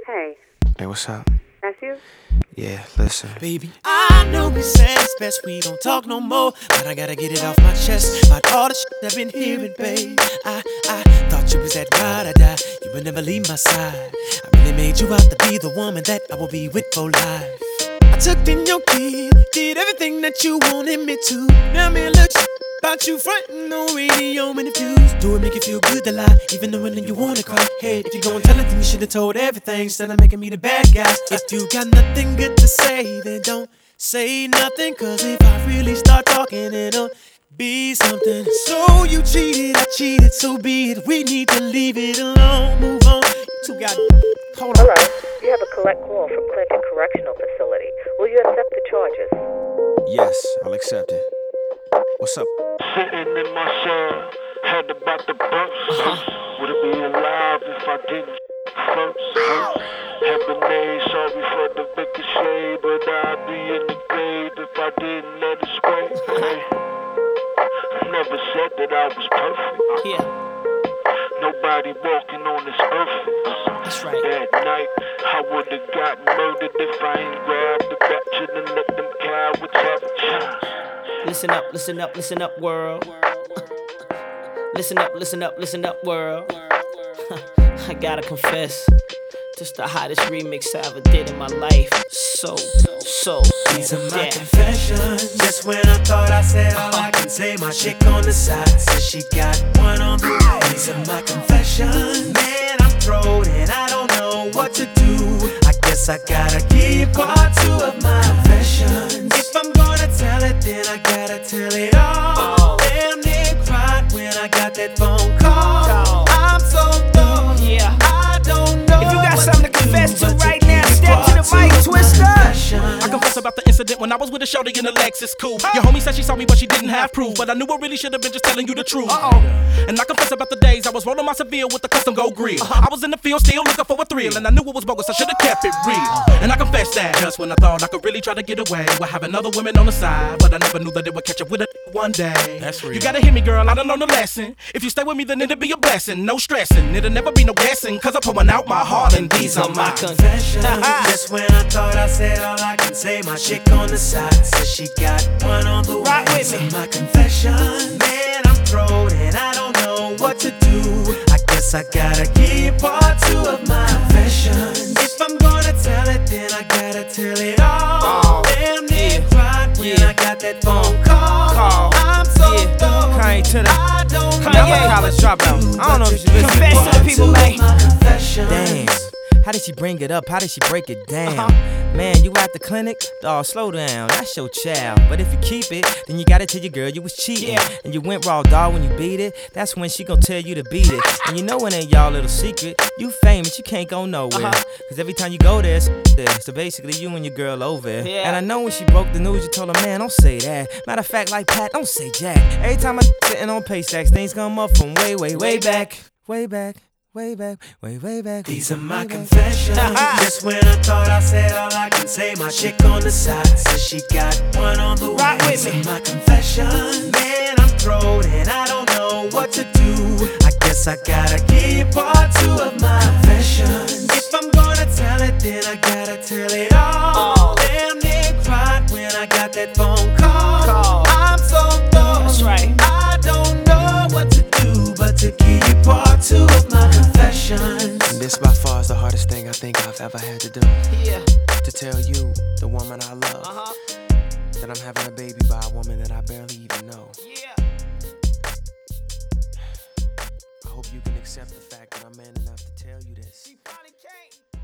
Hey. Hey, what's up? That's you? Yeah, listen. Baby, I know we said it's best we don't talk no more, but I gotta get it off my chest about all the shit I've been hearing, babe. I thought you was that ride or die, you would never leave my side. I really made you out to be the woman that I will be with for life. I took in your kid, did everything that you wanted me to. Now me look about you frontin' on radio interviews. Do it make you feel good to lie, even though when you wanna cry. Hey, if you gon' tell it, then you should've told everything instead of making me the bad guy. If you got nothing good to say, then don't say nothing. Cause if I really start talking, it'll be something. So you cheated, I cheated, so be it. We need to leave it alone, move on. You two got, hold on. Hello. You have a collect call from Clinton Correctional Facility. Will you accept the charges? Yes, I'll accept it. What's up? Sitting in my cell, head about the bumps. Would it be alive if I didn't first? Have been made sorry for the ricochet, but I'd be in the grave if I didn't let it spray. Hey, I never said that I was perfect. Yeah, Nobody walking on this earth. that's right. That night, I would've got murdered if I ain't grabbed the ratchet and let them cowards have a chance. Listen up, listen up, listen up, world. Listen up, listen up, listen up, world. I gotta confess, just the hottest remix I ever did in my life. So These are my confessions. Just when I thought I said all I can say, my chick on the side says she got one on the way. These are my confessions. Man, I'm thrown and I don't know what to do. I guess I gotta give part two of my confessions. If I'm gonna tell it, then I gotta tell it all. Damn near cried when I got that phone call. I'm so thrown. Yeah. I don't know. If you got what something to confess to do, but right give now, step to the part mic, two of my Twister. confessions. I confess about the incident when I was with a shorty in a Lexus cool. Your homie said she saw me but she didn't have proof, but I knew I really should have been just telling you the truth. And I confess about the days I was rolling my Seville with the custom gold grill. I was in the field still looking for a thrill, and I knew it was bogus, I should have kept it real. And I confess that just when I thought I could really try to get away with having other women on the side, but I never knew that it would catch up with a one day. That's real. You gotta hear me, girl, I done learned a lesson. If you stay with me, then it'll be a blessing. No stressing, it'll never be no guessing, cause I'm pouring out my heart and these are my confessions. Just when I thought I said all I can say, my chick on the side says she got one on the way. Rock with me. These are my confessions. Man, I'm thrown and I don't know what to do. I guess I gotta give part two of my confessions. If I'm gonna tell it, then I gotta tell it all. Damn near cried when I got that phone call. I'm so thrown. Kanye to the I don't know. Kanye what college to dropout. do, I don't know if you but listen. Confess to the give people, part man. two of my confessions. Damn, how did she bring it up? How did she break it down? Man, you at the clinic? Dawg, slow down, that's your child. But if you keep it, then you gotta tell your girl you was cheating. And you went raw, dawg, when you beat it. That's when she gon' tell you to beat it. And you know it ain't y'all little secret. You famous, you can't go nowhere. Cause every time you go there, it's there. So basically, you and your girl over it. Yeah. And I know when she broke the news, you told her, man, don't say that. Matter of fact, like Pat, don't say Jack. Every time I sitting on pay stacks, things come up from way back. Way back. Way back. These are my confessions. Just when I thought I said all I can say, my chick on the side says she got one on the way. Rock with These me. are my confessions. Man, I'm thrown and I don't know what to do. I guess I gotta give part two of my confessions. If I'm gonna tell it, then I gotta tell it all. Damn near cried when I got that phone call. I'm so thrown. That's right. I don't know what to do, but to give you part two of my confessions. And this by far is the hardest thing I think I've ever had to do. Yeah. To tell you, the woman I love, that I'm having a baby by a woman that I barely even know. Yeah. I hope you can accept the fact that I'm man enough to tell you this. She probably can't.